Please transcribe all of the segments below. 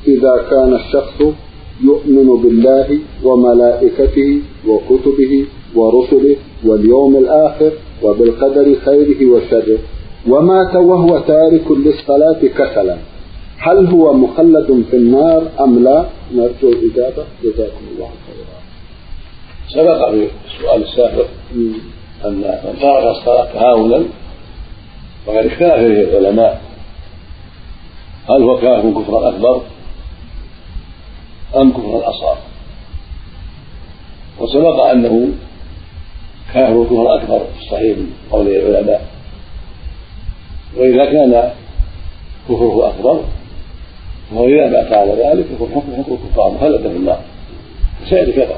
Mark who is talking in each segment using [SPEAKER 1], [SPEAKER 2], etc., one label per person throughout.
[SPEAKER 1] إذا كان الشخص يؤمن بالله وملائكته وكتبه ورسله واليوم الآخر وبالقدر خيره وشره، ومات وهو تارك للصلاة كسلا، هل هو مخلد في النار أم لا؟ نرجو الإجابة، جزاكم الله خيرا.
[SPEAKER 2] سبق في السؤال السابق أن من ترك الصلاة تهاونا وقد اختلف فيه العلماء هل هو كافر كفرا أكبر أم كفرا أصغر، وسبق أنه كافر كفرا أكبر صحيح من قول العلماء، وإذا كان كفره أكبر فهو إذا مات على ذلك يكون حكم الكفار مخلدا في النار كسائر الكفر.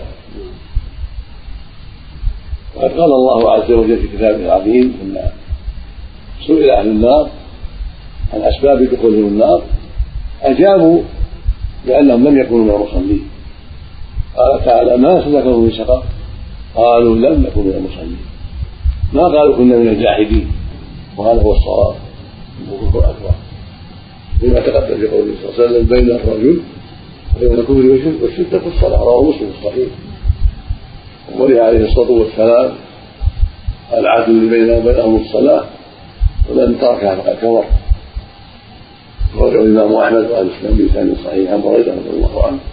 [SPEAKER 2] وقد قال الله عز وجل في كتابه العظيم إن سئل أهل النار عن أسباب دخولهم النار أجابوا بأنهم لم يكونوا من المصلين. قال تعالى ما سلككم في سقر قالوا لم نكن من المصلين، ما قالوا كنا من الجاحدين، وهذا هو الصواب الكفر الأكبر لما تقدم في قوله صلى الله عليه وسلم بين الرجل وبين الكفر والشرك ترك الصلاة، رواه مسلم الصحيح. وقال عليه الصلاة والسلام العدل بيننا وبينهم الصلاة ومن تركها فقد كفر، رواه الإمام أحمد وأهل السنة بلسان صحيح عن بريدة رضي الله عنه.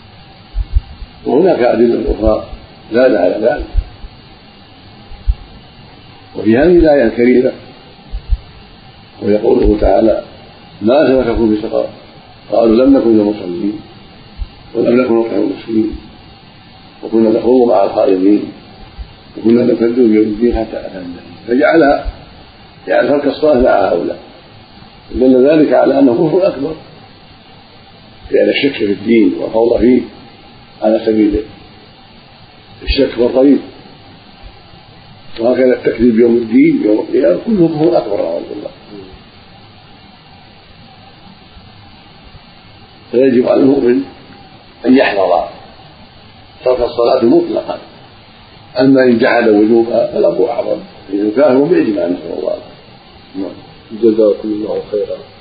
[SPEAKER 2] وهناك أدلة أخرى زاد على ذلك، وفي هذه الآية الكريمة ويقوله تعالى ما سلككم في سقر قالوا لم نكن من المصلين ولم نكن نطعم المسكين وكنا نخوض مع الخائضين وكنا نكذب بيوم الدين حتى أتانا اليقين، فجعل ترك الصلاة مع هؤلاء، دل ذلك على أنه كفر أكبر، لأن الشك في الدين والخوض فيه على سبيل الشك والريب، وهكذا التكذيب بيوم الدين يوم القيامة كله كفر أكبر أعوذ بالله. فيجب على المؤمن أن يحذر ترك الصلاة مطلقا، أما إن جحد وجوبها فالأمر أعظم، إنه كافر بإجماع نسأل الله.
[SPEAKER 1] جزاكم الله خيرا.